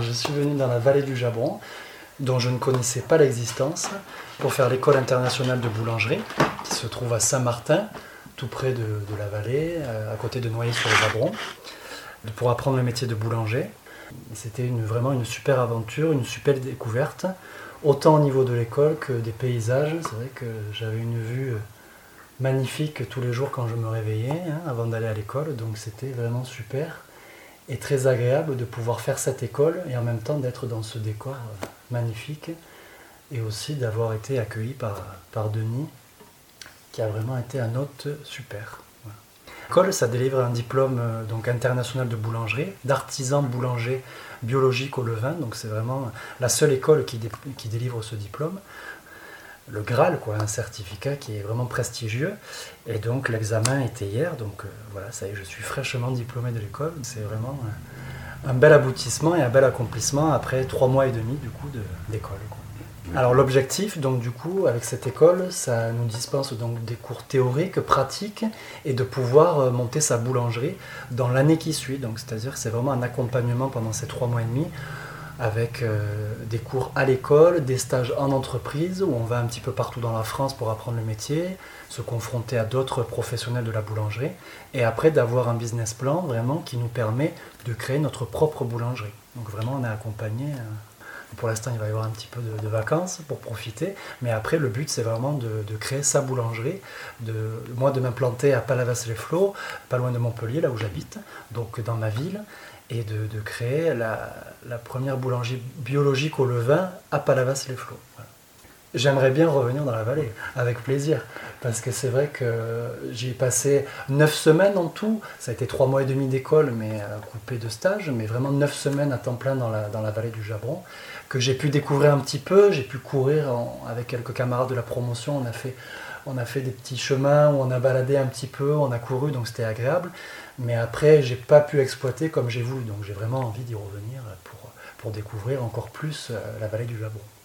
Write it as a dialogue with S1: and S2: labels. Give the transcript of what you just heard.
S1: je suis venu dans la vallée du Jabron, dont je ne connaissais pas l'existence, pour faire l'école internationale de boulangerie, qui se trouve à Saint-Martin, tout près de la vallée, à côté de Noyers-sur-le-Jabron, pour apprendre le métier de boulanger. C'était vraiment une super aventure, une super découverte, autant au niveau de l'école que des paysages. C'est vrai que j'avais une vue magnifique tous les jours quand je me réveillais, avant d'aller à l'école, donc c'était vraiment super et très agréable de pouvoir faire cette école et en même temps d'être dans ce décor magnifique et aussi d'avoir été accueilli par Denis, qui a vraiment été un hôte super. Voilà. L'école, ça délivre un diplôme donc international de boulangerie, d'artisan boulanger biologique au levain, donc c'est vraiment la seule école qui délivre ce diplôme. Le Graal, quoi, un certificat qui est vraiment prestigieux. Et donc l'examen était hier, donc voilà, ça y est, je suis fraîchement diplômé de l'école. C'est vraiment un bel aboutissement et un bel accomplissement après 3 mois et demi du coup d'école. Alors l'objectif, donc du coup, avec cette école, ça nous dispense donc des cours théoriques, pratiques, et de pouvoir monter sa boulangerie dans l'année qui suit. Donc c'est-à-dire que c'est vraiment un accompagnement pendant ces 3 mois et demi, avec des cours à l'école, des stages en entreprise, où on va un petit peu partout dans la France pour apprendre le métier, se confronter à d'autres professionnels de la boulangerie, et après d'avoir un business plan vraiment qui nous permet de créer notre propre boulangerie. Donc vraiment on est accompagné. Pour l'instant il va y avoir un petit peu de vacances pour profiter, mais après le but c'est vraiment de créer sa boulangerie, moi de m'implanter à Palavas-les-Flots, pas loin de Montpellier, là où j'habite, donc dans ma ville, et de créer la première boulangerie biologique au levain à Palavas-les-Flots. Voilà. J'aimerais bien revenir dans la vallée, avec plaisir, parce que c'est vrai que j'y ai passé 9 semaines en tout. Ça a été 3 mois et demi d'école, mais coupé de stage, mais vraiment 9 semaines à temps plein dans la vallée du Jabron, que j'ai pu découvrir un petit peu. J'ai pu courir avec quelques camarades de la promotion. On a fait des petits chemins où on a baladé un petit peu, on a couru, donc c'était agréable. Mais après, j'ai pas pu exploiter comme j'ai voulu, donc j'ai vraiment envie d'y revenir pour découvrir encore plus la vallée du Jabron.